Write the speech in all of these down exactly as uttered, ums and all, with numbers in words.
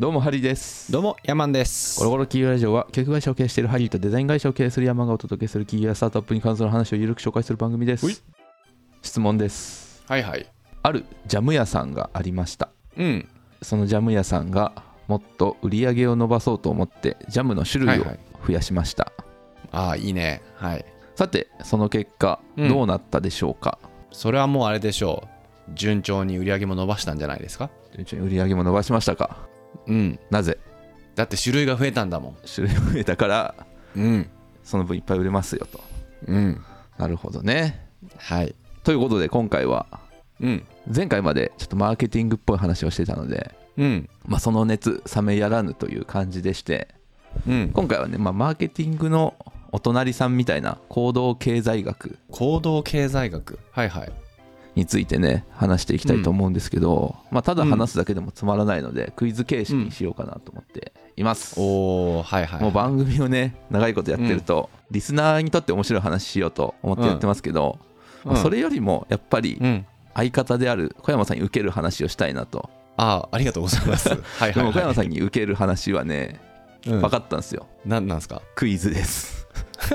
どうもハリーです。 どうもヤマンです。 コロコロ企業ラジオは曲会社を経営しているハリーとデザイン会社を経営するヤマンがお届けする企業やスタートアップに関する話をゆるく紹介する番組です。質問です。 はいはい。 あるジャム屋さんがありました。 うん。 そのジャム屋さんがもっと売り上げを伸ばそうと思ってジャムの種類を増やしました、 はいはい、ああいいね。はい。 さてその結果どうなったでしょうか。 うん、それはもうあれでしょう、順調に売り上げも伸ばしたんじゃないですか。 順調に売り上げも伸ばしましたか。 うん。 なぜ？ だって種類が増えたんだもん。 種類が増えたからうんその分いっぱい売れますよと。 うん。 なるほどね。 はい。 ということで今回は、 うん、 前回までちょっとマーケティングっぽい話をしてたので、 うんまあ、その熱冷めやらぬという感じでして、 うん、 今回はね、まあ、マーケティングのお隣さんみたいな行動経済学行動経済学はいはいについてね話していきたいと思うんですけど、うんまあ、ただ話すだけでもつまらないので、うん、クイズ形式にしようかなと思っています、 うん、おーはいはい、はい、 もう番組をね長いことやってると、うん、リスナーにとって面白い話しようと思ってやってますけど、うんまあ、それよりもやっぱり相方である小山さんに受ける話をしたいなと。 ああ、ありがとうございますはいはい、はい、 でも小山さんに受ける話はね、うん、分かったんですよ。 何なんですか？ クイズです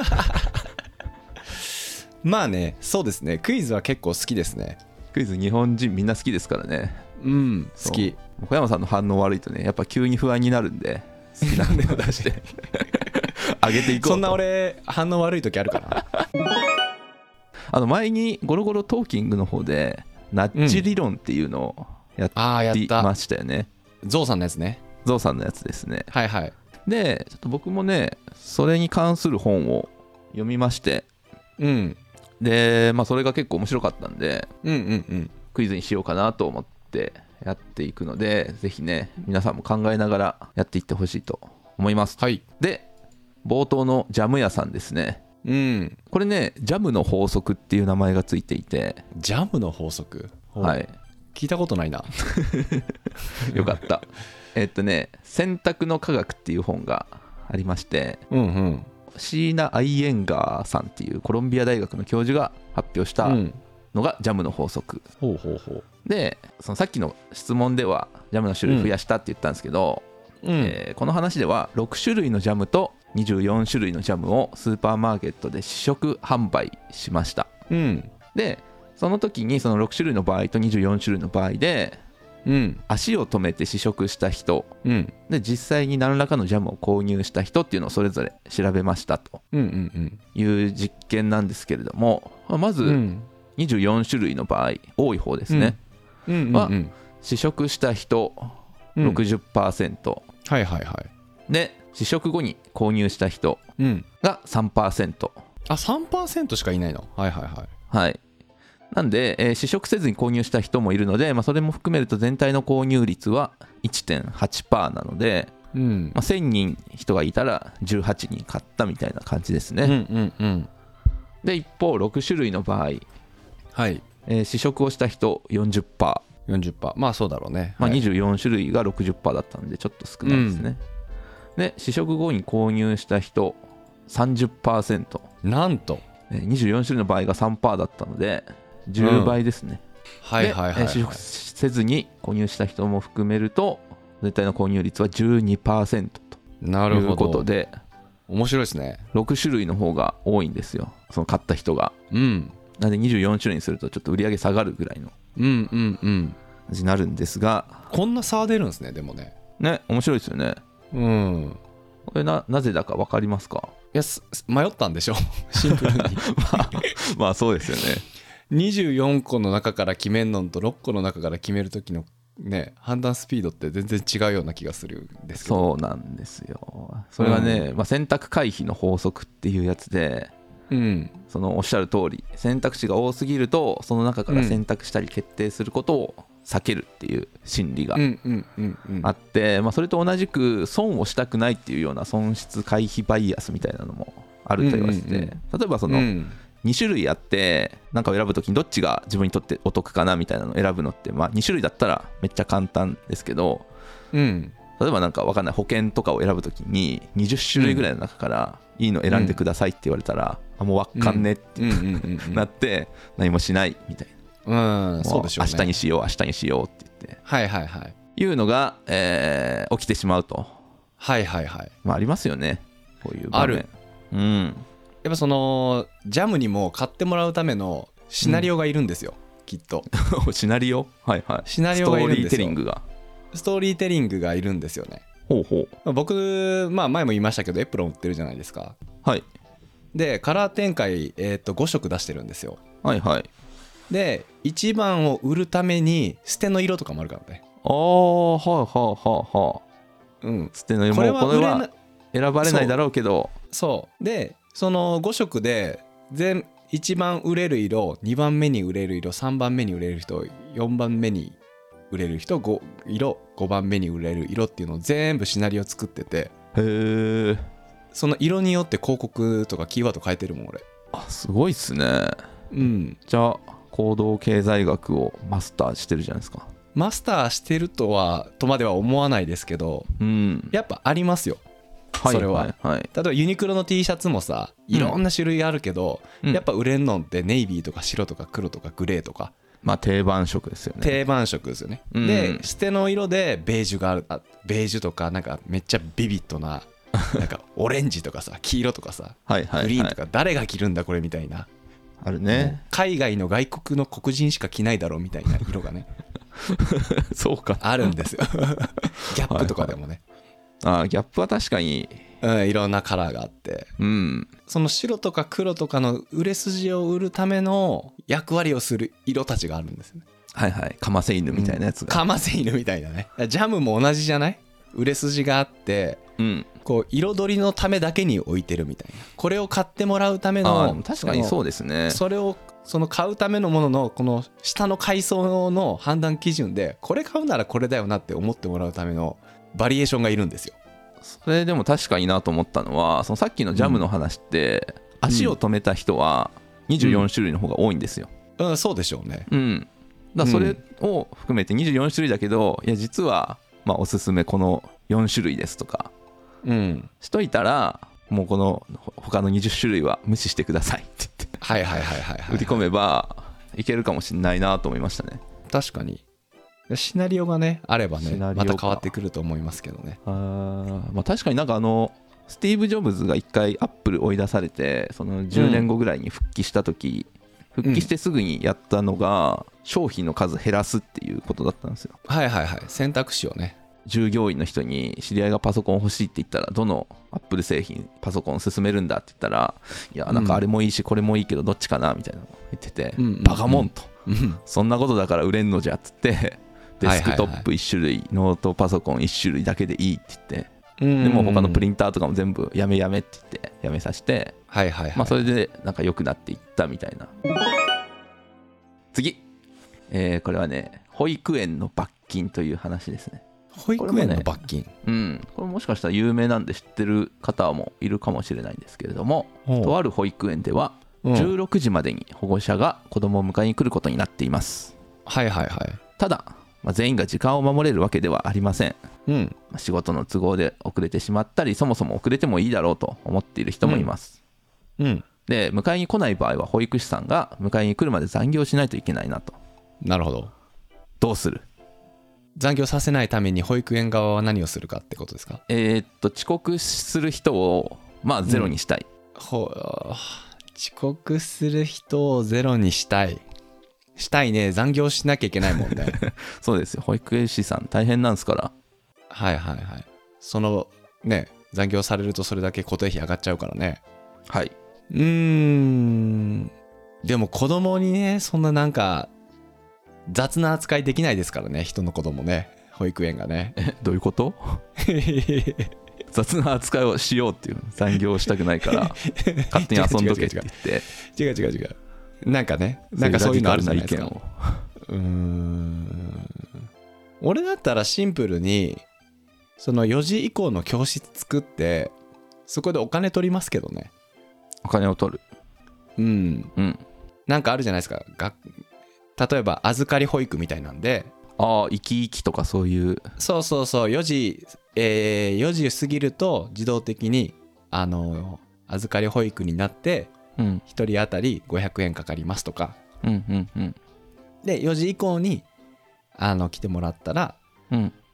まあね、そうですね、クイズは結構好きですね。 クイズ日本人みんな好きですからね。 うん好き。 小山さんの反応悪いとねやっぱ急に不安になるんで好きなのを出して上げていこうと。 そんな俺反応悪い時あるかなあの前にゴロゴロトーキングの方でナッジ理論っていうのをやってましたよね、 うん、ゾウさんのやつね。 ゾウさんのやつですね。 はいはい。 でちょっと僕もねそれに関する本を読みまして、 うんでまあそれが結構面白かったんで、 うんうんうん、 クイズにしようかなと思ってやっていくので、ぜひね皆さんも考えながらやっていってほしいと思います。 はい。 で冒頭のジャム屋さんですね。 うん、 これねジャムの法則っていう名前がついていて。 ジャムの法則、 はい聞いたことないなよかったえっとね選択の科学っていう本がありまして、 うんうん、 シーナ・アイエンガーさんっていうコロンビア大学の教授が発表したのがジャムの法則、 うん、ほうほうほう。 でそのさっきの質問ではジャムの種類増やしたって言ったんですけど、うんえー、この話ではろく種類のジャムとにじゅうよん種類のジャムをスーパーマーケットで試食販売しました、うん、でその時にそのろく種類の場合とにじゅうよん種類の場合で、うん、足を止めて試食した人、うん、で実際に何らかのジャムを購入した人っていうのをそれぞれ調べましたという実験なんですけれども、まずにじゅうよん種類の場合多い方ですね、うんうんうんうん、は試食した人 ろくじゅっパーセント、 うん、はいはいはい。 で試食後に購入した人が さんパーセント、うん、 あ さんパーセント しかいないの。はいはいはいはい。なんで、えー、試食せずに購入した人もいるので、まあ、それも含めると全体の購入率は いってんはちパーセント なので、うんまあ、せんにん人がいたらじゅうはちにん買ったみたいな感じですね、うんうんうん、で一方ろく種類の場合、はいえー、試食をした人 よんじゅっパーセント、 よんじゅっパーセント、まあそうだろうね、 まあ、にじゅうよん種類が ろくじゅっパーセント だったんでちょっと少ないですね、うん、で試食後に購入した人 さんじゅっパーセント、 なんとにじゅうよん種類の場合が さんパーセント だったのでじゅうばいですね、うん、はいはいはい、はい、試食せずに購入した人も含めると全体の購入率は じゅうにパーセント ということで面白いですね。 ろく種類の方が多いんですよ、その買った人が、うん、なんでにじゅうよん種類にするとちょっと売り上げ下がるぐらいのうんうんうん感じになるんですが、 こんな差出るんですね。でもねね面白いですよね。うんこれ な, なぜだか分かりますか？ いや迷ったんでしょシンプルにまあ、まあそうですよね。 にじゅうよんこの中から決めんのとろっこの中から決める時のね判断スピードって全然違うような気がするんですけど。 そうなんですよ。それはね、うんまあ、選択回避の法則っていうやつで、うん、そのおっしゃる通り選択肢が多すぎるとその中から選択したり決定することを避けるっていう心理があって、まあ、それと同じく損をしたくないっていうような損失回避バイアスみたいなのもあると言われて、うんうんうん、例えばその、うんに種類あって何かを選ぶときにどっちが自分にとってお得かなみたいなのを選ぶのって、まあ、に種類だったらめっちゃ簡単ですけど、うん、例えばなんか分かんない保険とかを選ぶときににじゅっ種類ぐらいの中からいいの選んでくださいって言われたら、うん、あもう分かんねってなって何もしないみたいな、うん、そうでしょうね、明日にしよう明日にしようって言って、 はいはいはい、 いうのが、えー起きてしまうと。 はいはいはい。 まあありますよね、こういう場面。 ある。 うん。 やっぱそのジャムにも買ってもらうためのシナリオがいるんですよ、うん、きっと。 シナリオ、はいはい。 シナリオがいるんですよ。 ストーリーテリングが。 ストーリーテリングがいるんですよね。 ほうほう。 僕、まあ、前も言いましたけどエプロン売ってるじゃないですか。 はい。 でカラー展開、えー、とご色出してるんですよ。 はいはい。 でいちばんを売るために捨ての色とかもあるからね。 ああ、はいはいはいはい。 うん、 捨ての色もこれは選ばれないだろうけど、 そうでそのご色で全いちばん売れる色、にばんめに売れる色、さんばんめに売れる人、よんばんめに売れる人、ご色、ごばんめに売れる色っていうのを全部シナリオ作ってて、 へえ。 その色によって広告とかキーワード変えてるもん俺。 あ、すごいっすね。 うん。 じゃあ行動経済学をマスターしてるじゃないですか。 マスターしてるとはとまでは思わないですけど、 うん、 やっぱありますよ、それは、はいはいはい。例えばユニクロの T シャツもさ、いろんな種類あるけど、うん、やっぱ売れんのってネイビーとか白とか黒とかグレーとか、 まあ定番色ですよね。 定番色ですよね、うん、で捨ての色でベージュがある、あベージュとかなんかめっちゃビビッドななんかオレンジとかさ黄色とかさはいはい、はい、グリーンとか誰が着るんだこれみたいな、 あるね。 海外の外国の黒人しか着ないだろうみたいな色がねそうか、 あるんですよギャップとかでもね、 はいはい、あギャップは確かに、 うん、いろんなカラーがあって、うん、その白とか黒とかの売れ筋を売るための役割をする色たちがあるんですよね。 はいはい、カマセイヌみたいなやつが、 うん、カマセイヌみたいなね。ジャムも同じじゃない？売れ筋があって、うん、こう彩りのためだけに置いてるみたいな、これを買ってもらうための、 確かにそうですね。 それをその買うためのもののこの下の階層の判断基準で、これ買うならこれだよなって思ってもらうためのバリエーションがいるんですよ。 それでも確かになと思ったのは、そのさっきのジャムの話って、うん、足を止めた人はにじゅうよん種類の方が多いんですよ。 うん、うん、そうでしょうね。 うん、だからそれを含めてにじゅうよん種類だけど、いや実はまあおすすめこのよん種類ですとか、うん、しといたら、もうこの他のにじゅっ種類は無視してくださいって言って、 はいはいはいはいはい、 売り込めばいけるかもしれないなと思いましたね。 確かにシナリオがねあればね、また変わってくると思いますけどね。 あ、まあ、確かになんかあのスティーブ・ジョブズが一回アップル追い出されて、そのじゅうねんごぐらいに復帰した時、うん、復帰してすぐにやったのが商品の数減らすっていうことだったんですよ。 はいはいはい、選択肢をね。 従業員の人に知り合いがパソコン欲しいって言ったら、どのアップル製品パソコン勧めるんだって言ったら、いやなんかあれもいいしこれもいいけどどっちかなみたいなの言ってて、うんうんうん、バカモンと、うん、そんなことだから売れんのじゃっつって、デスクトップいっ種類、はいはいはい、ノートパソコンいっ種類だけでいいって言って、うんうん、でも他のプリンターとかも全部やめやめって言ってやめさせて、はいはいはい、まあ、それでなんか良くなっていったみたいな。次、えー、これはね、保育園の罰金という話ですね。 保育園の罰金、 ね、うん、これもしかしたら有名なんで知ってる方もいるかもしれないんですけれども、とある保育園ではじゅうろくじまでに保護者が子供を迎えに来ることになっています。 はいはいはい。 ただ、まあ、全員が時間を守れるわけではありません、うんまあ、仕事の都合で遅れてしまったり、そもそも遅れてもいいだろうと思っている人もいます、うんうん、で迎えに来ない場合は保育士さんが迎えに来るまで残業しないといけないなと。 なるほど。 どうする？ 残業させないために保育園側は何をするかってことですか？ えー、っと遅刻する人をまあゼロにしたい、 うん、ほ遅刻する人をゼロにしたいしたいね。残業しなきゃいけないもんねそうですよ、保育士さん大変なんですから。 はいはいはい。そのね、残業されるとそれだけ固定費上がっちゃうからね。 はい。 うーん、でも子供にね、そんななんか雑な扱いできないですからね、人の子供ね、保育園がね。 え、どういうこと雑な扱いをしようっていう、残業したくないから勝手に遊んどけって言って違う違う違う、なんかね、なんかそういうのあるじゃないですか。うーん、俺だったらシンプルにそのよじ以降の教室作ってそこでお金取りますけどね。 お金を取る。 うんうん。なんかあるじゃないですか、が例えば預かり保育みたいなんで、 ああ、生き生きとかそういう。 そうそうそう、よじ、えー、よじ過ぎると自動的にあの預かり保育になって、うん、ひとり当たりごひゃくえんかかりますとか、うんうんうん、でよじ以降にあの来てもらったら、うん、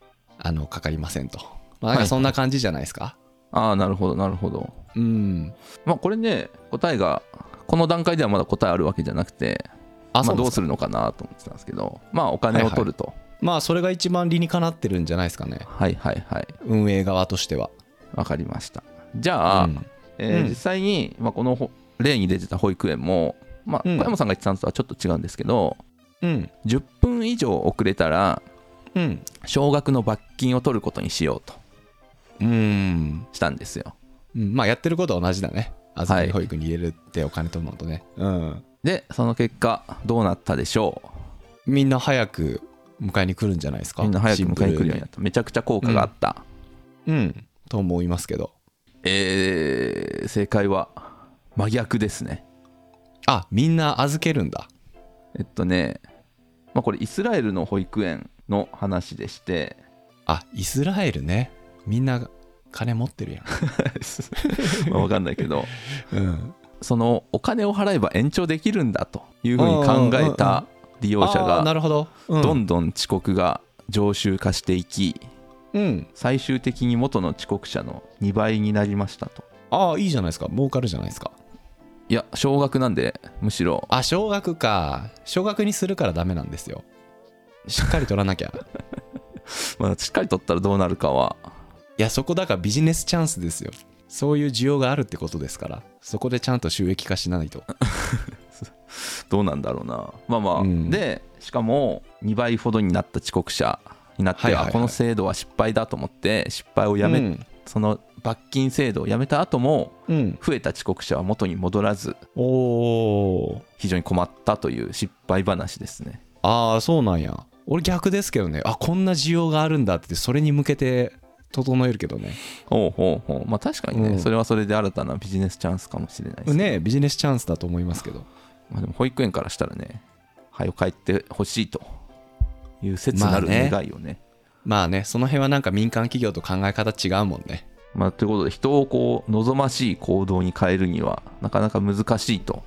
あのかかりませんと、まあ、なんかそんな感じじゃないですか、はいああなるほどなるほど。 うんまあこれね答えがこの段階ではまだ答えあるわけじゃなくてあ、 まあ、どうするのかなと思ってたんですけど、まあお金を取ると、はいはい、 まあそれが一番理にかなってるんじゃないですかね。 はいはいはい。 運営側としては。 わかりました。じゃあ、うんえーうん、実際に、まあ、この例に出てた保育園も、まあ、小山さんが言ってたのとはちょっと違うんですけど、うん、じゅっぷん以上遅れたら、うん、少額の罰金を取ることにしようとうんしたんですよ、 うん、まあやってることは同じだね。預かり保育に入れるってお金取るのとね、はいうん、 でその結果どうなったでしょう。みんな早く迎えに来るんじゃないですか。 みんな早く迎えに来るようになった。めちゃくちゃ効果があった、 うん、うん、と思いますけど、 えー、正解は真逆ですね。 あ、みんな預けるんだ。 えっとね、まあ、これイスラエルの保育園の話でして、 あ、イスラエルね。みんな金持ってるやんまあ分かんないけど、うん、そのお金を払えば延長できるんだというふうに考えた利用者がどんどん遅刻が常習化していき、うん、最終的に元の遅刻者のにばいになりましたと。 ああいいじゃないですか。儲かるじゃないですか。 いや少額なんでむしろ。 あ少額か。少額にするからダメなんですよ。しっかり取らなきゃまあしっかり取ったらどうなるかは。 いやそこだからビジネスチャンスですよ。そういう需要があるってことですから、そこでちゃんと収益化しないとどうなんだろうな。まあまあ、うん、でしかもにばいほどになった遅刻者になって、はいはいはい、この制度は失敗だと思って失敗をやめ、うん、その罰金制度をやめた後も、うん、増えた遅刻者は元に戻らず、お非常に困ったという失敗話ですね。 ああそうなんや。俺逆ですけどね。あこんな需要があるんだってそれに向けて整えるけどね。 ほうほうほう。まあ確かにね、うん、それはそれで新たなビジネスチャンスかもしれないですね。ねビジネスチャンスだと思いますけど、 まあ、でも保育園からしたらね早く帰ってほしいという切なる願いをね、まあね、 まあねその辺はなんか民間企業と考え方違うもんね。 まあということで人をこう望ましい行動に変えるにはなかなか難しいと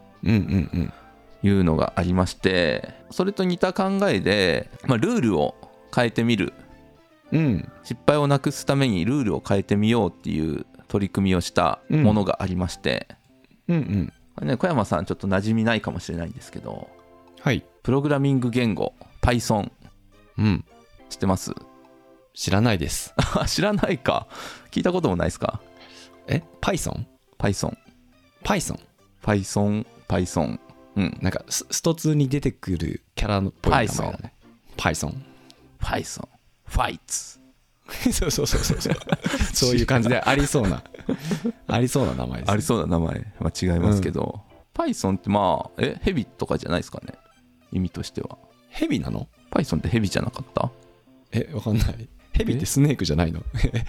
いうのがありまして、それと似た考えで、まあ、ルールを変えてみる、うん、失敗をなくすためにルールを変えてみようっていう取り組みをしたものがありまして、うんうんうんね、小山さんちょっと馴染みないかもしれないんですけど、はい、プログラミング言語 Python、うん、知ってます？ 知らないです知らないか。聞いたこともないですか？ え Python？ Python Python Python Python うんなんかストツーに出てくるキャラのっぽい名前だね。 Python Python Fights そうそうそうそうそうそういう感じでありそうなありそうな名前です、ね、 ありそうな名前は違いますけど、うん、Python ってまあえヘビとかじゃないですかね。意味としてはヘビなの？ Python ってヘビじゃなかった？ えわかんない。ヘビってスネークじゃないの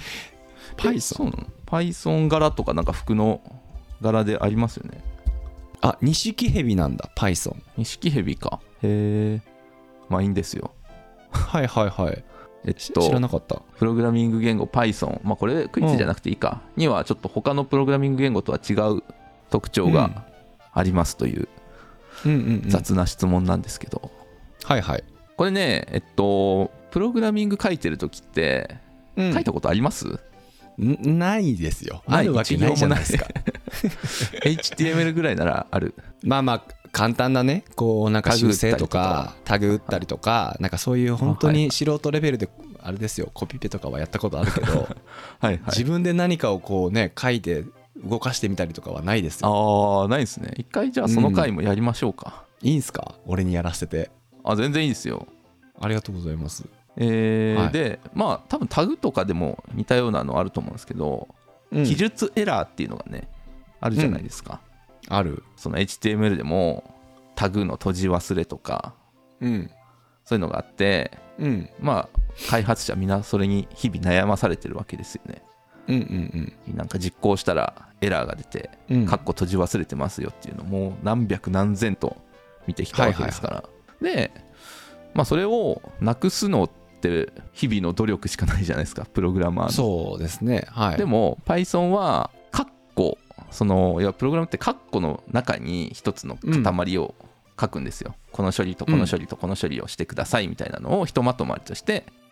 ？Python Python 柄とかなんか服の柄でありますよね。 あニシキヘビなんだ Python。 ニシキヘビか。へえまあいいんですよはいはいはいえっと、 知らなかった。 プログラミング言語 Python、まあ、これクイズじゃなくていいか、うん、にはちょっと他のプログラミング言語とは違う特徴がありますという雑な質問なんですけど、うんうんうん、 はいはい。 これねえっとプログラミング書いてる時って書いたことあります？ うん、ないですよ。あるわけないじゃないですかエイチティーエムエル ぐらいならある。 まあまあ簡単なねこうなんか修正とかタグ打ったりとかなんかそういう本当に素人レベルであれですよコピペとかはやったことあるけどはい、自分で何かをこうね書いて動かしてみたりとかはないですよ。ああないですね。一回じゃあその回もやりましょうか、 うん、いいんすか俺にやらせて。 あ全然いいですよ。 ありがとうございます。 えーはい、でまあ多分タグとかでも似たようなのあると思うんですけど、うん、記述エラーっていうのがねあるじゃないですか、 うん、ある。 その エイチティーエムエル でもタグの閉じ忘れとか、うん、そういうのがあって、うん、まあ開発者みんなそれに日々悩まされてるわけですよね、うんうんうん、なんか実行したらエラーが出て、うん、カッコ閉じ忘れてますよっていうのも何百何千と見てきたわけですから、はいはいはい、で、まあ、それをなくすのって日々の努力しかないじゃないですかプログラマーの。 そうですね、はい、 でも Python はカッコそのいやプログラムってカッコの中に一つの塊を書くんですよ、うん、この処理とこの処理とこの処理をしてくださいみたいなのをひとまとまりとして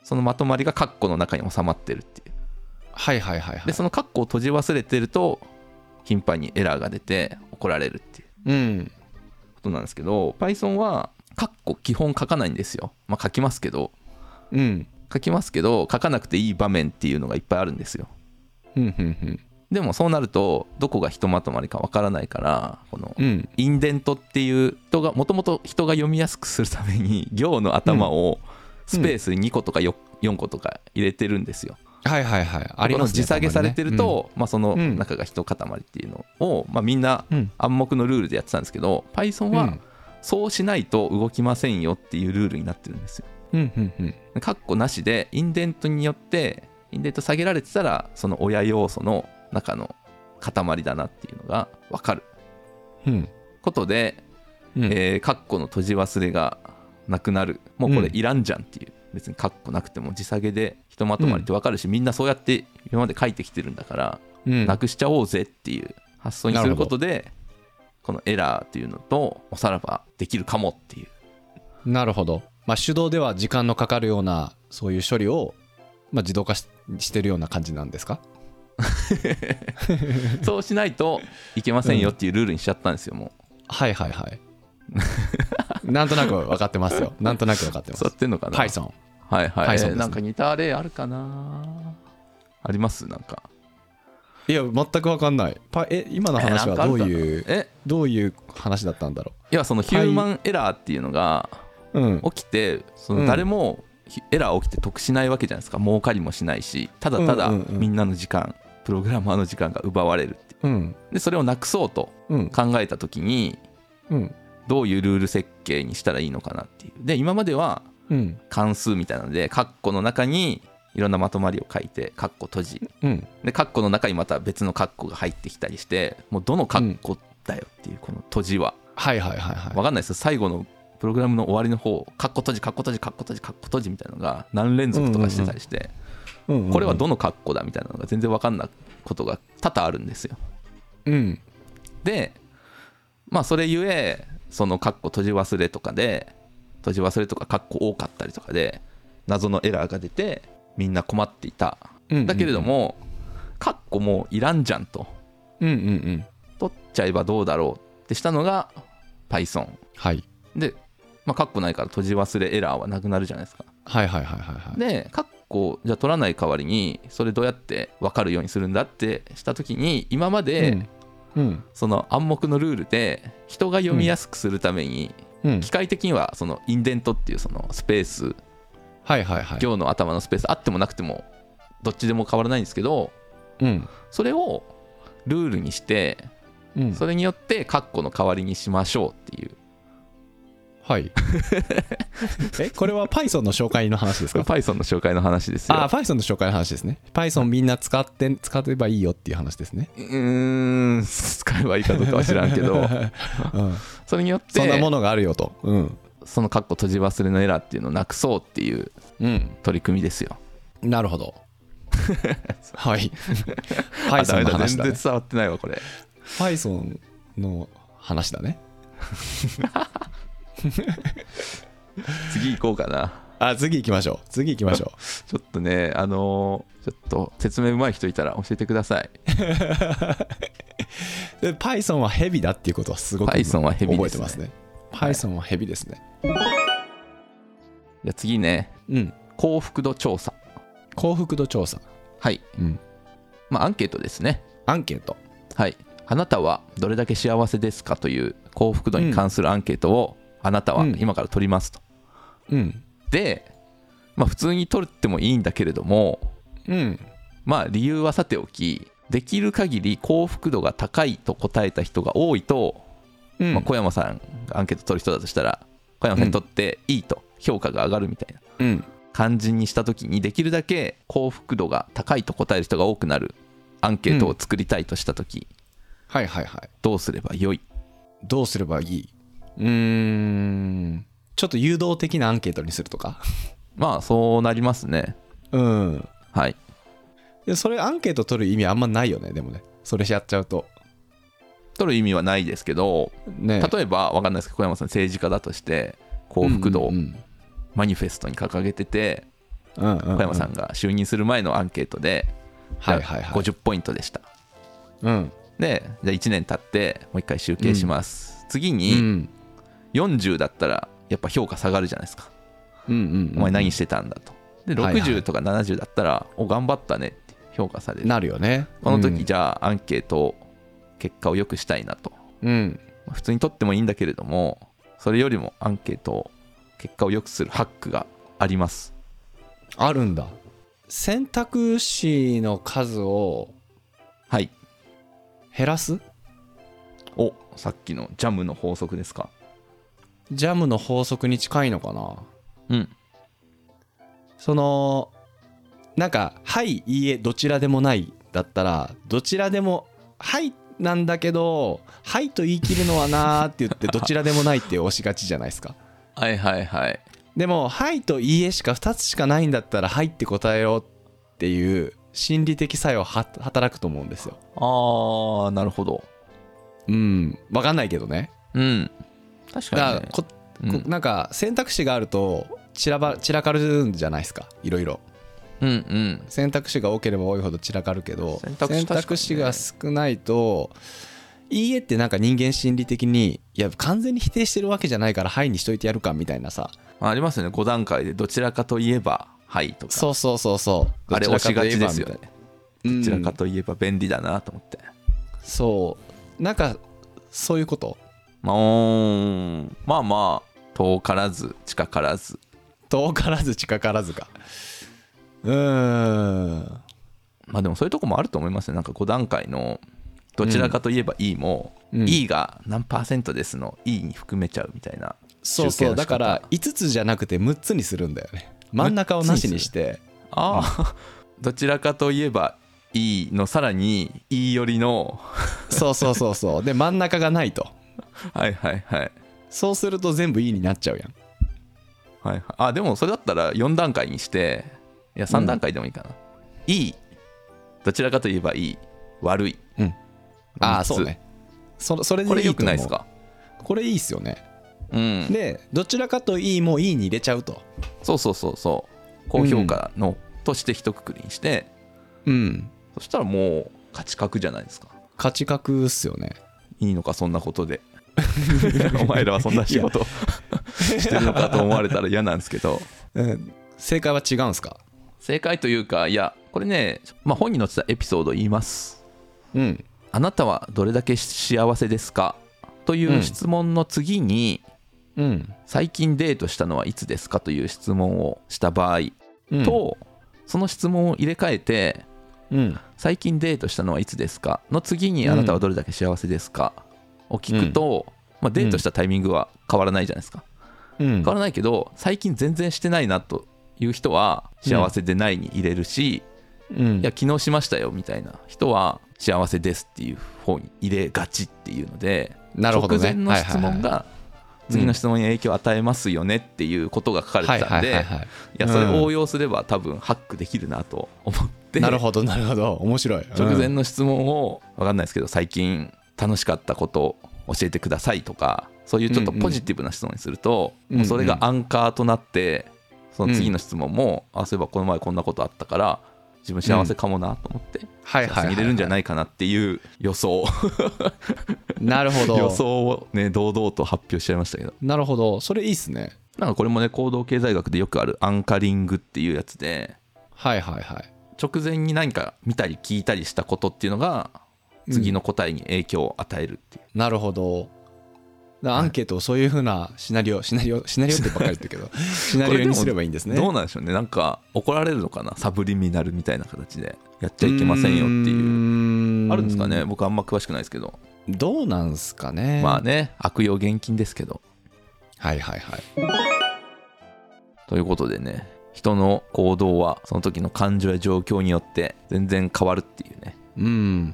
そのまとまりがカッコの中に収まってるっていう。 はいはいはいはい。 でそのカッコを閉じ忘れてると頻繁にエラーが出て怒られるっていう、うん、ことなんですけど、 Python はカッコ基本書かないんですよ。まあ書きますけど、うん、書きますけど書かなくていい場面っていうのがいっぱいあるんですよ。うんうんうん。でもそうなるとどこがひとまとまりかわからないから、このインデントっていう人がもともと人が読みやすくするために行の頭をスペースににことかよんことか入れてるんですよ。 はいはいはい、ありますね。 時下げされてると、まあ、その中が一塊っていうのを、まあ、みんな暗黙のルールでやってたんですけど、 Python はそうしないと動きませんよっていうルールになってるんですよ。カッコなしでインデントによってインデント下げられてたらその親要素の中の塊だなっていうのが分かる、うん、ことで、うんえー、カッコの閉じ忘れがなくなる。もうこれいらんじゃんっていう、別にカッコなくても時下げでひとまとまりって分かるし、うん、みんなそうやって今まで書いてきてるんだから、うん、なくしちゃおうぜっていう発想にすることでこのエラーっていうのとおさらばできるかもっていう。 なるほど、まあ、手動では時間のかかるようなそういう処理を、まあ、自動化 し, してるような感じなんですか？ そうしないといけませんよっていうルールにしちゃったんですよ、もう。 はいはいはい。なんとなく分かってますよ。なんとなく分かってます。 そうやってんのかな。 Python。 はいはい、Python ですね。なんか似た例あるかな。あります？なんかいや全く分かんない。え今の話はどういうえどういう話だったんだろう。 いやそのヒューマンエラーっていうのが起きて、うん、その誰もエラー起きて得しないわけじゃないですか。儲かりもしないし、ただただみんなの時間、うんうんうん、プログラマーの時間が奪われるっていう、うん、でそれをなくそうと考えた時に、うん、どういうルール設計にしたらいいのかなっていう。で今までは関数みたいなのでカッコの中にいろんなまとまりを書いてカッコ閉じ、うん、でカッコの中にまた別のカッコが入ってきたりして、もうどのカッコだよっていうこの閉じは、 はいはいはいはい、 分かんないですよ。最後のプログラムの終わりの方カッコ閉じカッコ閉じカッコ閉じカッコ閉じみたいなのが何連続とかしてたりして、うんうんうん、これはどのカッコだみたいなのが全然分かんないことが多々あるんですよ、うん、でまあそれゆえそのカッコ閉じ忘れとかで閉じ忘れとかカッコ多かったりとかで謎のエラーが出てみんな困っていた、うんうんうん、だけれどもカッコもういらんじゃんと、うんうんうん、取っちゃえばどうだろうってしたのが Python、はい、で、まあ、カッコないから閉じ忘れエラーはなくなるじゃないですか。 はいはいはいはい、はい、 でカッコじゃあ取らない代わりにそれどうやって分かるようにするんだってした時に、今まで、うんうん、その暗黙のルールで人が読みやすくするために、うん、機械的にはそのインデントっていうそのスペース、はいはいはい、行の頭のスペースあってもなくてもどっちでも変わらないんですけど、うん、それをルールにして、うん、それによってカッコの代わりにしましょうっていう。 はいえこれは Python の紹介の話ですか？ Python の紹介の話ですよ。 ああ Python の紹介の話ですね。 Python みんな使って使えばいいよっていう話ですね。 うーん使えばいいかどうかは知らんけど、うん、それによってそんなものがあるよと、うん、 そのカッコ閉じ忘れのエラーっていうのをなくそうっていう取り組みですよ、 うん、なるほどはい Python の話だね。全然伝わってないわこれ。 Python の話だね次行こうかな。 あ次行きましょう次行きましょうちょっとねあのー、ちょっと説明上手い人いたら教えてくださいで Python はヘビだっていうことはすごく Python はヘビ覚えてますね。 Python はヘビですね。 じゃあ次ね、うん、幸福度調査。 幸福度調査、 はい、うん、まあアンケートですね。 アンケート、 はい。あなたはどれだけ幸せですかという幸福度に関するアンケートをあなたは今から取りますと、うん、で、まあ、普通に取ってもいいんだけれども、うん、まあ理由はさておき、できる限り幸福度が高いと答えた人が多いと、うんまあ、小山さんがアンケート取る人だとしたら小山さんにとっていいと評価が上がるみたいな感じにした時に、できるだけ幸福度が高いと答える人が多くなるアンケートを作りたいとした時、うんはいはいはい、 どうすればよい？ どうすればいい？うーんちょっと誘導的なアンケートにするとかまあそうなりますね。うんはい。 でそれアンケート取る意味あんまないよね。でもねそれやっちゃうと取る意味はないですけど、ね、例えば分かんないですけど小山さん政治家だとして幸福度をマニフェストに掲げてて、 うんうんうん、小山さんが就任する前のアンケートで、はいはいはい、ごじゅっポイントでした、うん、でじゃあいちねん経ってもう一回集計します、うん、次によんじゅうだったらやっぱ評価下がるじゃないですか、うんうんうんうん、お前何してたんだと。でろくじゅうとかななじゅうだったら、はいはい、お頑張ったねって評価される。 なるよね。 この時、うん、じゃあアンケート結果を良くしたいなと、うん、普通に取ってもいいんだけれども、それよりもアンケート結果を良くするハックがあります。 あるんだ。選択肢の数をはい減らす。 お、さっきのジャムの法則ですか。 ジャムの法則に近いのかな。うん。そのなんかはいいいえどちらでもないだったら、どちらでもはいなんだけどはいと言い切るのはなーって言ってどちらでもないって押しがちじゃないですか。 はいはいはい。 でもはいといいえしかふたつしかないんだったらはいって答えようっていう心理的作用は働くと思うんですよ。 あー、なるほど。 うん、分かんないけどね。 うん、確かに、ね、 ここなんか選択肢があると散らば散らかるんじゃないですか、いろいろ。うんうん、選択肢が多ければ多いほど散らかるけど、選択肢、選択肢が少ないといいえってなんか人間心理的にいや完全に否定してるわけじゃないからはいにしといてやるかみたいなさ、 ありますよね。ご段階でどちらかといえばはいとか。 そうそうそうそう、 あれ押しがちですよね。どちらかといえば便利だなと思って、うん、 そうなんかそういうこと、 まあ、まあまあ遠からず近からず遠からず近からずか。うーん、 まあでもそういうとこもあると思いますね。なんかご段階のどちらかといえばいいも、うん、いいが何パーセントですのいいに含めちゃうみたいな。 そうそう、だからいつつじゃなくてむっつにするんだよね。真ん中をなしにして、 ああ、うん、どちらかといえばいいのさらにいいよりのそうそうそうそうで真ん中がないとはいはいはい、 そうすると全部いいになっちゃうやん。 はいはい、あでもそれだったらよん段階にして、いやさん段階でもいいかな、うん、いい、どちらかといえばいい、悪い、うん、 ああそうね、そ, それでいいと思う。 これ良くないですか。 これいいっすよね、うん、でどちらかといいもいいに入れちゃうと。 そうそうそうそう、高評価の、うん、として一括りにして、うん、そしたらもう価値格じゃないですか。 価値格っすよね。 いいのかそんなことでお前らはそんな仕事してるのかと思われたら嫌なんですけど、 うん、正解は違うんすか。 正解というか、いやこれね、まあ、本に載ってたエピソードを言います、うん、あなたはどれだけ幸せですかという質問の次に、うん、最近デートしたのはいつですかという質問をした場合と、うん、その質問を入れ替えて、うん、最近デートしたのはいつですかの次にあなたはどれだけ幸せですかを聞くと、うんまあ、デートしたタイミングは変わらないじゃないですか、うん、変わらないけど最近全然してないなという人は幸せでないに入れるし、うん、いや昨日しましたよみたいな人は幸せですっていう方に入れがちっていうので、なるほどね、直前の質問が次の質問に影響を与えますよねっていうことが書かれてたんで、いやそれを応用すれば多分ハックできるなと思って、うん、 なるほどなるほど、面白い、 直前の質問を分かんないですけど最近楽しかったことを教えてくださいとか、そういうちょっとポジティブな質問にすると、うんうん、もうそれがアンカーとなってその次の質問も、うん、あそういえばこの前こんなことあったから自分幸せかもなと思って、うん、幸せに入れるんじゃないかなっていう予想なるほど、 予想をね堂々と発表しちゃいましたけど。 なるほど、それいいっすね。 なんかこれもね行動経済学でよくあるアンカリングっていうやつで、 はいはいはい、 直前に何か見たり聞いたりしたことっていうのが次の答えに影響を与えるっていう、 うん、なるほど。アンケートをそういう風なシナリオシナリオシナリオってばっかり言ってるけどシナリオにすればいいんですね。 どうなんでしょうね、なんか怒られるのかな、サブリミナルみたいな形でやっちゃいけませんよっていうあるんですかね。僕あんま詳しくないですけど、 どうなんすかね。 まあね、悪用厳禁ですけど。 はいはいはい。 ということでね、人の行動はその時の感情や状況によって全然変わるっていうね、うん、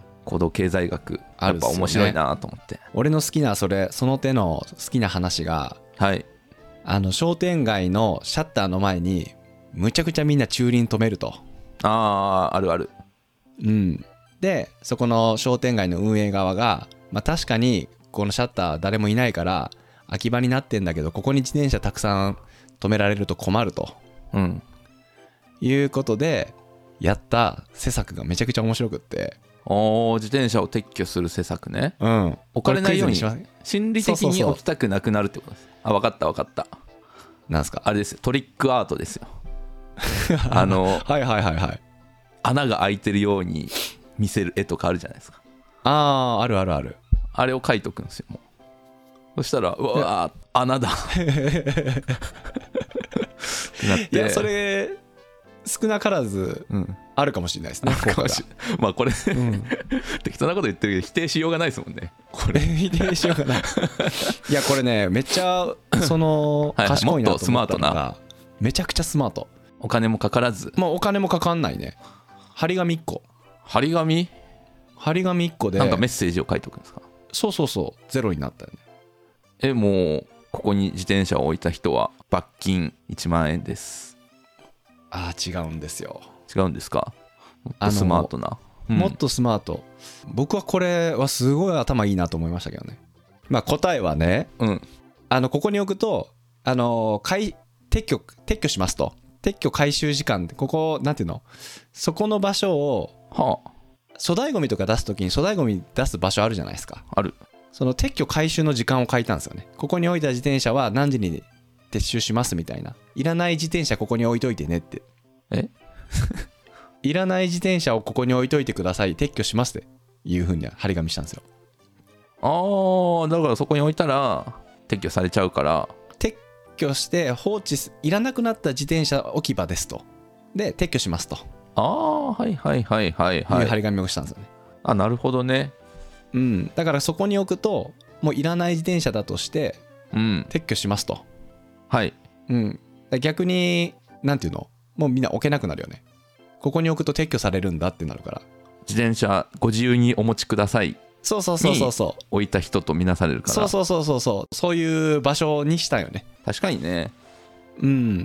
行動経済学やっぱ面白いなと思って、ね、 俺の好きなそれその手の好きな話が、 はい、 あの商店街のシャッターの前にむちゃくちゃみんな駐輪止めると。 あーあるある、 うん、でそこの商店街の運営側が、まあ、確かにこのシャッター誰もいないから空き場になってんだけどここに自転車たくさん止められると困ると、うん、 いうことでやった施策がめちゃくちゃ面白くって、 お自転車を撤去する施策ね。 うん、 置かれないように心理的に置きたくなくなるってことです。あ、分かった分かった。 なんすか？ あれですよ、トリックアートですよ。あのはいはいはいはい、 穴が開いてるように見せる絵とかあるじゃないですか。 ああ、あるあるある。 あれを描いとくんですよ。もうそしたらうわー穴だってなって。 いやそれ少なからずあるかもしれないですね、 うん、まあこれ、うん、適当なこと言ってるけど否定しようがないですもんねこれ。 否定しようがないいやこれねめっちゃその賢いなと思ったのが、はいはい、めちゃくちゃスマート。 お金もかからず。 まあお金もかかんないね。張り紙いっこ。 張り紙張り紙いっこでなんかメッセージを書いておくんですか？ そうそうそう、ゼロになったよね。 えもうここに自転車を置いた人は罰金いちまんえんです。 ああ違うんですよ。 違うんですか？もっとスマートな、 うん、もっとスマート。僕はこれはすごい頭いいなと思いましたけどね。まあ答えはね、うん、あのここに置くとあの撤去撤去しますと。撤去回収時間でここなんていうの、そこの場所を、はあ、粗大ゴミとか出すときに粗大ゴミ出す場所あるじゃないですか。 ある。 その撤去回収の時間を書いたんですよね。ここに置いた自転車は何時に撤収しますみたいな。いらない自転車ここに置いといてねって。 えいらない自転車をここに置いといてください、撤去しますっていう風に張り紙したんですよ。 ああ、だからそこに置いたら撤去されちゃうから、 撤去して放置いらなくなった自転車置き場ですと。で撤去しますと。 ああはいはいはいはいはい。 いう張り紙をしたんですよね。 あ、なるほどね。 うん、だからそこに置くともういらない自転車だとして、うん、撤去しますと。 はい。 うん。逆になんていうの、もうみんな置けなくなるよね。ここに置くと撤去されるんだってなるから。 自転車ご自由にお持ちください。 そうそうそうそうそう。 置いた人とみなされるから。 そうそうそうそうそう。そういう場所にしたよね。 確かにね。 うん。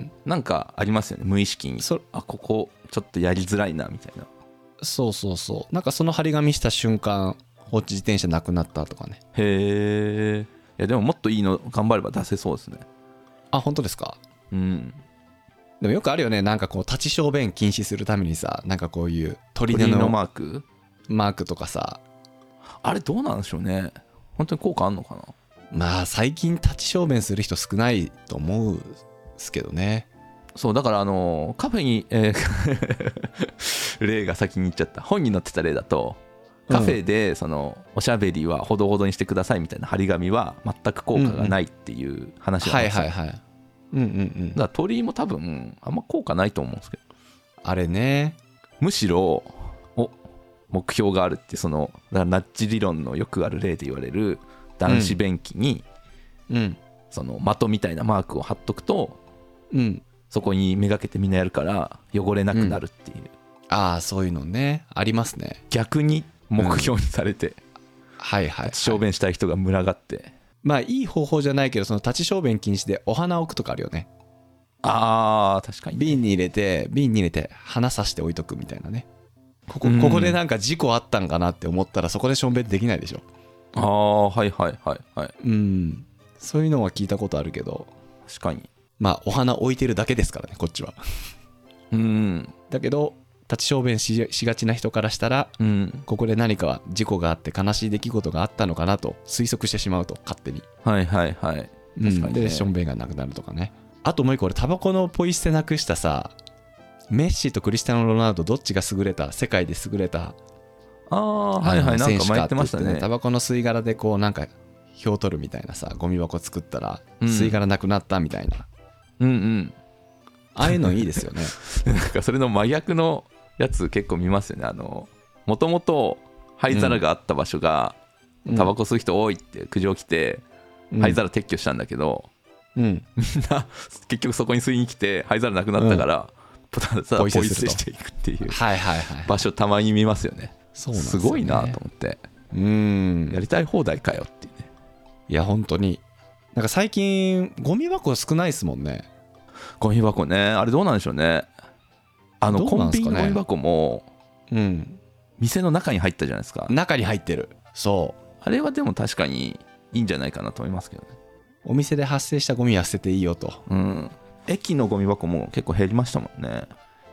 なんかありますよね、無意識に。あ、ここちょっとやりづらいなみたいな。 そうそうそう。なんかその張り紙した瞬間、放置自転車なくなったとかね。 へえ。いやでももっといいの頑張れば出せそうですね。 あ、本当ですか？ うん。 でもよくあるよね、なんかこう立ち小便禁止するためにさ、なんかこういう鳥のマークマークとかさ、 あれどうなんでしょうね。本当に効果あんのかな。 まあ最近立ち小便する人少ないと思うんですけどね。 そうだからあのカフェに、えー、例が先に言っちゃった。本に載ってた例だとカフェでそのおしゃべりはほどほどにしてくださいみたいな張り紙は全く効果がないっていう話なんですよ。 はいはいはい。うんうんうん。 だから鳥居も多分あんま効果ないと思うんですけど。 あれね。 むしろお目標があるって、そのだからナッジ理論のよくある例で言われる男子便器に、うん、その的みたいなマークを貼っとくと、うん、そこにめがけてみんなやるから汚れなくなるっていう、うん、 ああそういうのねありますね。 逆に目標にされて、うん、はいはい、はい、小便したい人が群がって、 まあいい方法じゃないけど、その立ち小便禁止でお花を置くとかあるよね。 あー確かに、 瓶に入れて瓶に入れて花さして置いとくみたいなね。ここ、ここでなんか事故あったんかなって思ったらそこでしょんべんできないでしょ。 ああはいはいはいはい。 うんそういうのは聞いたことあるけど、 確かにまあお花置いてるだけですからねこっちは。うんだけど立ち小便 し, しがちな人からしたら、うん、ここで何か事故があって悲しい出来事があったのかなと推測してしまうと勝手に。 はいはいはい。確かに、ね、 でしょんべんがなくなるとかね。あともう一個俺タバコのポイ捨てなくしたさ、メッシとクリスティアーノ・ロナウドどっちが優れた世界で優れたああはいはいなんか前言ってましたね。 タバコの吸い殻でこうなんか票取るみたいなさ、ゴミ箱作ったら吸い殻なくなったみたいな、うん、うんうんああいうのいいですよね。 なんかそれの真逆のやつ結構見ますよね。あのもともと灰皿があった場所が、うん、タバコ吸う人多いって苦情来て、うん、灰皿撤去したんだけど、うん、みんな結局そこに吸いに来て灰皿なくなったから、うんポイ捨てしていくっていう場所たまに見ますよね。そうなんですよね。すごいなと思って、うんやりたい放題かよっていうね。 いや本当になんか最近ゴミ箱少ないですもんね。 ゴミ箱ね、あれどうなんでしょうね。あのコンビニのゴミ箱も、うん、店の中に入ったじゃないですか。 中に入ってる。そうあれはでも確かにいいんじゃないかなと思いますけどね。 お店で発生したゴミは捨てていいよと。 うん駅のゴミ箱も結構減りましたもんね。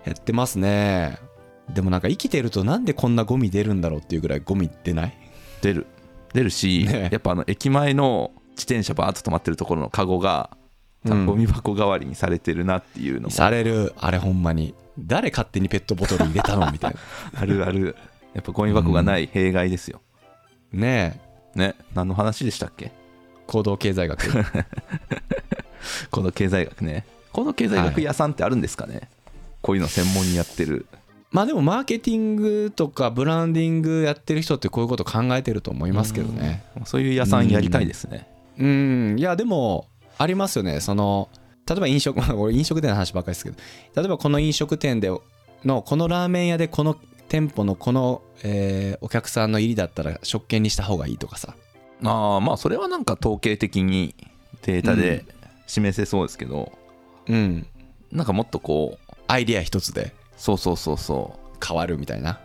減ってますね。でもなんか生きてるとなんでこんなゴミ出るんだろうっていうぐらいゴミ出ない？ 出る出るし、 ね、 やっぱあの駅前の自転車バーッと止まってるところのカゴがゴミ箱代わりにされてるなっていうのも、 うん、される。あれほんまに誰勝手にペットボトル入れたのみたいなあるある。やっぱゴミ箱がない弊害ですよ、 うん、ねえね。何の話でしたっけ？ 行動経済学行動経済学ね。行動経済学屋さんってあるんですかね、はい、こういうの専門にやってる。 まあでもマーケティングとかブランディングやってる人ってこういうこと考えてると思いますけどね。 うん、そういう屋さんやりたいですね。 うん、うん、いやでもありますよね。その例えば飲食俺飲食店の話ばっかりですけど、例えばこの飲食店でのこのラーメン屋でこの店舗のこの、えー、お客さんの入りだったら食券にした方がいいとかさ。 ああ、まあそれはなんか統計的にデータで示せそうですけど、 うん、 なんかもっとこうアイデア一つでそうそうそうそう変わるみたいな、 うん、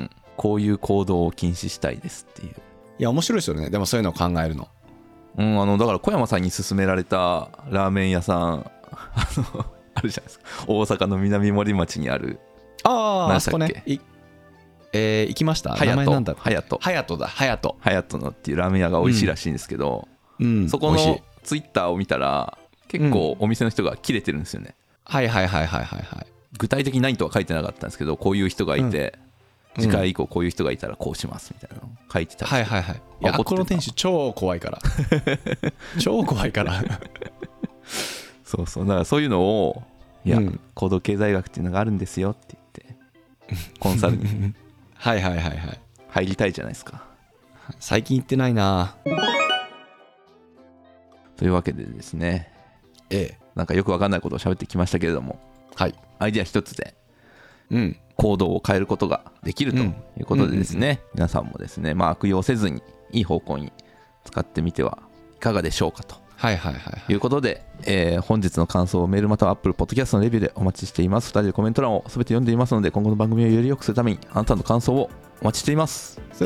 こういう行動を禁止したいですっていう。 いや面白いですよね。でもそういうのを考えるの、 うん、あのだから小山さんに勧められたラーメン屋さんあのあるじゃないですか、大阪の南森町にある。 あああそこね、いえー、行きました。名前なんだ。 ハヤト。 ハヤトだ。ハヤト。 ハヤトのっていうラーメン屋が美味しいらしいんですけど、うんうん、そこのツイッターを見たら結構お店の人が切れてるんですよね、 うん、はいはいはいはいはいはい。 具体的に何とは書いてなかったんですけど、こういう人がいて、うん、次回以降こういう人がいたらこうしますみたいなの書いてたりして、 はいはいはい。いやこの店主超怖いから超怖いからそうそう、だからそういうのをいや、うん、行動経済学っていうのがあるんですよって言ってコンサルにはいはいはいはい入りたいじゃないですか。 最近行ってないな。 というわけでですね、 ええ、 なんかよくわかんないことを喋ってきましたけれども、 はい、 アイデア一つでうん行動を変えることができるということでですね、うんうんうん、皆さんもですね、まあ、悪用せずにいい方向に使ってみてはいかがでしょうかとはいはいはい、はい、 いうことで、えー、本日の感想をメールまたは Apple Podcast のレビューでお待ちしています。ふたりでコメント欄をすべて読んでいますので、今後の番組をより良くするためにあなたの感想をお待ちしています。 です。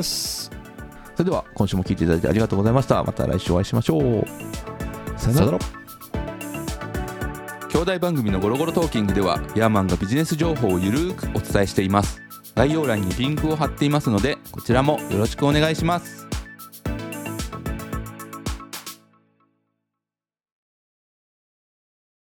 それでは今週も聞いていただいてありがとうございました。また来週お会いしましょう。 さよなら。 兄弟番組のゴロゴロトーキングではヤーマンがビジネス情報をゆるーくお伝えしています。概要欄にリンクを貼っていますので、こちらもよろしくお願いします。